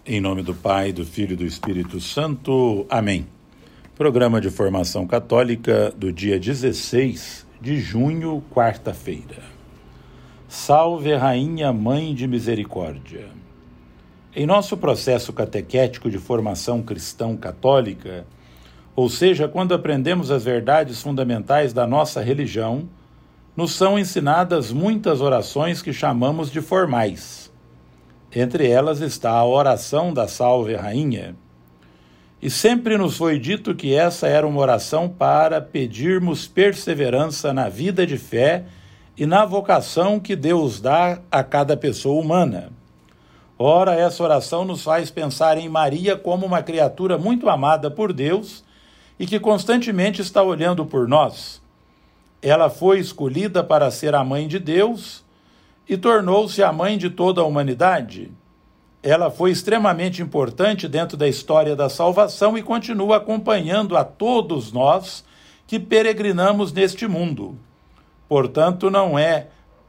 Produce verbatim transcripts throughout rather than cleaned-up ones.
Em nome do Pai, do Filho e do Espírito Santo. Amém. Programa de Formação Católica do dia dezesseis de junho, quarta-feira. Salve, Rainha, Mãe de Misericórdia. Em nosso processo catequético de formação cristão católica, ou seja, quando aprendemos as verdades fundamentais da nossa religião, nos são ensinadas muitas orações que chamamos de formais. Entre elas está a oração da Salve Rainha. E sempre nos foi dito que essa era uma oração para pedirmos perseverança na vida de fé e na vocação que Deus dá a cada pessoa humana. Ora, essa oração nos faz pensar em Maria como uma criatura muito amada por Deus e que constantemente está olhando por nós. Ela foi escolhida para ser a mãe de Deus e tornou-se a mãe de toda a humanidade. Ela foi extremamente importante dentro da história da salvação e continua acompanhando a todos nós que peregrinamos neste mundo. Portanto, não é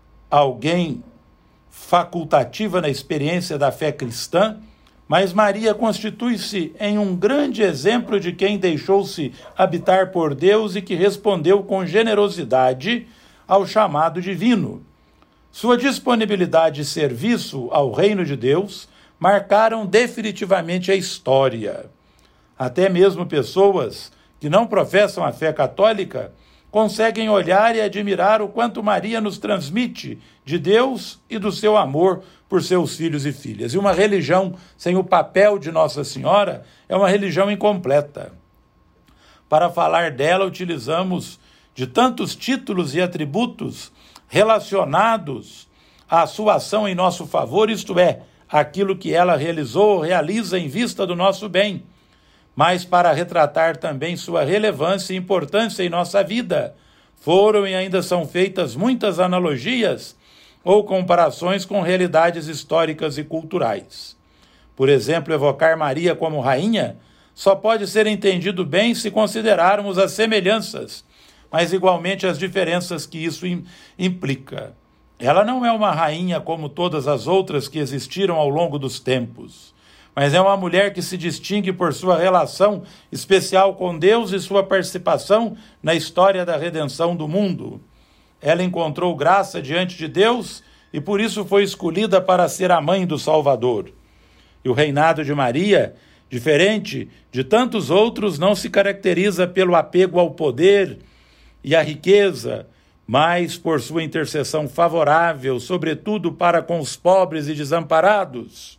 alguém facultativa na experiência da fé cristã, mas Maria constitui-se em um grande exemplo de quem deixou-se habitar por Deus e que respondeu com generosidade ao chamado divino. Sua disponibilidade e serviço ao reino de Deus marcaram definitivamente a história. Até mesmo pessoas que não professam a fé católica conseguem olhar e admirar o quanto Maria nos transmite de Deus e do seu amor por seus filhos e filhas. E uma religião sem o papel de Nossa Senhora é uma religião incompleta. Para falar dela, utilizamos de tantos títulos e atributos relacionados à sua ação em nosso favor, isto é, aquilo que ela realizou ou realiza em vista do nosso bem, mas para retratar também sua relevância e importância em nossa vida. Foram e ainda são feitas muitas analogias ou comparações com realidades históricas e culturais. Por exemplo, evocar Maria como rainha só pode ser entendido bem se considerarmos as semelhanças, mas igualmente as diferenças que isso implica. Ela não é uma rainha como todas as outras que existiram ao longo dos tempos, mas é uma mulher que se distingue por sua relação especial com Deus e sua participação na história da redenção do mundo. Ela encontrou graça diante de Deus e por isso foi escolhida para ser a mãe do Salvador. E o reinado de Maria, diferente de tantos outros, não se caracteriza pelo apego ao poder e a riqueza, mas por sua intercessão favorável, sobretudo para com os pobres e desamparados,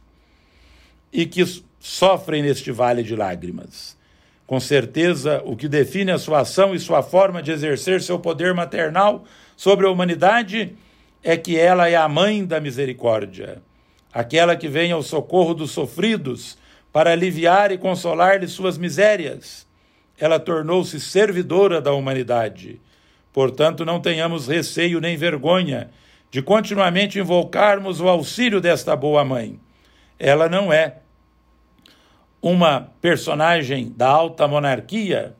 e que sofrem neste vale de lágrimas. Com certeza, o que define a sua ação e sua forma de exercer seu poder maternal sobre a humanidade é que ela é a mãe da misericórdia, aquela que vem ao socorro dos sofridos para aliviar e consolar-lhes suas misérias. Ela tornou-se servidora da humanidade. Portanto, não tenhamos receio nem vergonha de continuamente invocarmos o auxílio desta boa mãe. Ela não é uma personagem da alta monarquia,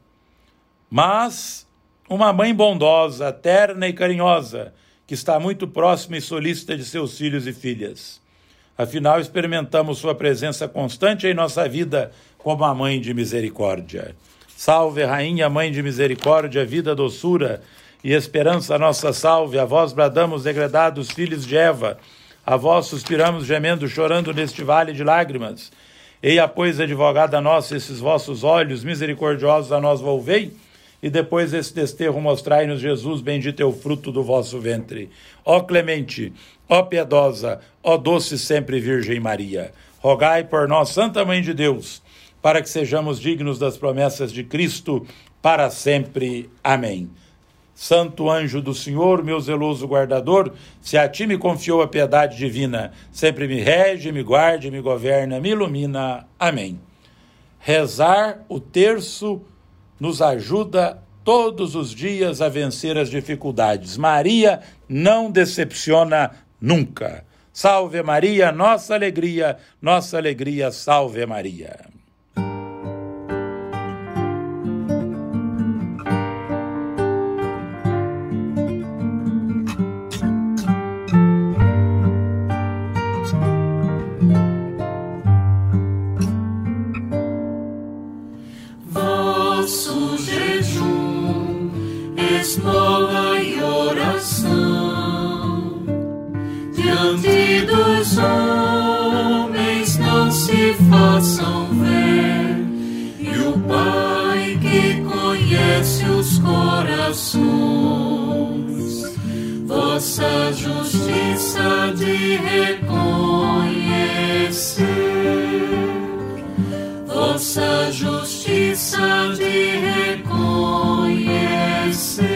mas uma mãe bondosa, terna e carinhosa, que está muito próxima e solícita de seus filhos e filhas. Afinal, experimentamos sua presença constante em nossa vida como a mãe de misericórdia. Salve, Rainha, Mãe de Misericórdia, vida, doçura e esperança, nossa salve. A vós bradamos, degredados filhos de Eva. A vós suspiramos, gemendo, chorando neste vale de lágrimas. Eia, pois, advogada nossa, esses vossos olhos misericordiosos a nós volvei, e depois desse desterro mostrai-nos Jesus, bendito é o fruto do vosso ventre. Ó clemente, ó piedosa, ó doce sempre Virgem Maria, rogai por nós, Santa Mãe de Deus, para que sejamos dignos das promessas de Cristo para sempre. Amém. Santo anjo do Senhor, meu zeloso guardador, se a ti me confiou a piedade divina, sempre me rege, me guarde, me governa, me ilumina. Amém. Rezar o terço nos ajuda todos os dias a vencer as dificuldades. Maria não decepciona nunca. Salve Maria, nossa alegria, nossa alegria, salve Maria. esmola e oração. Diante dos homens não se façam ver, e o Pai que conhece os corações, vossa justiça de reconhecer, vossa justiça de reconhecer.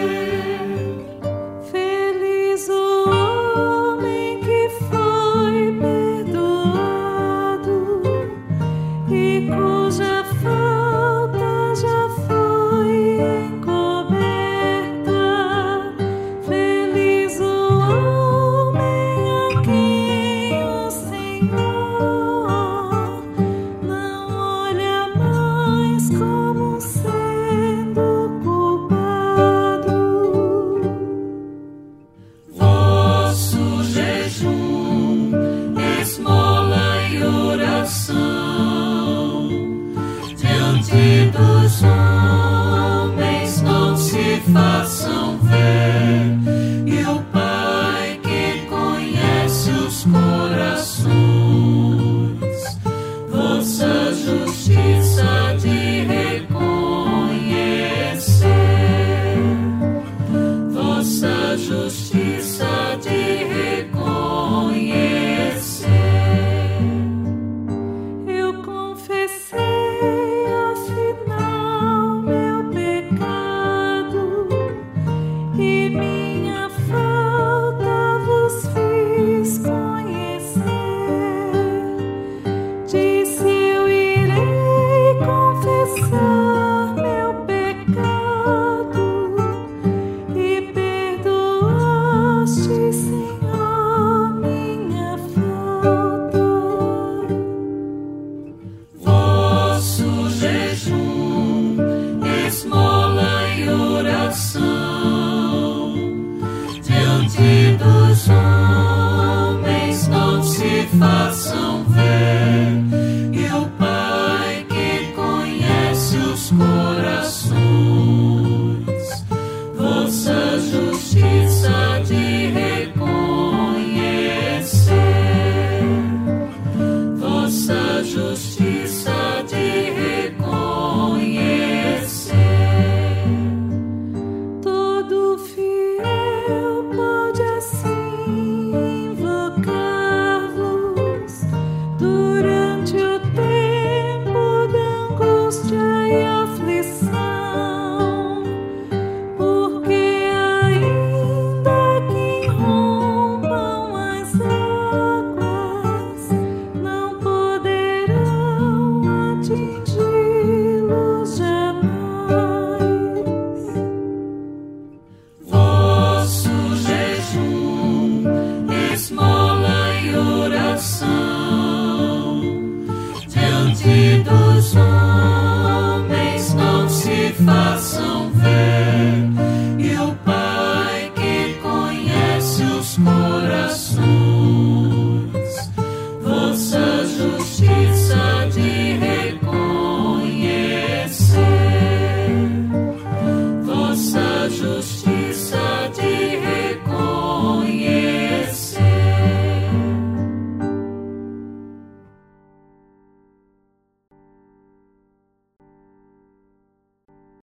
Feliz o homem que foi perdoado e cuja falta já foi encoberta. Feliz o homem a quem o Senhor não olha mais como sendo culpado. Vosso jejum, esmola e oração, diante dos homens não se façam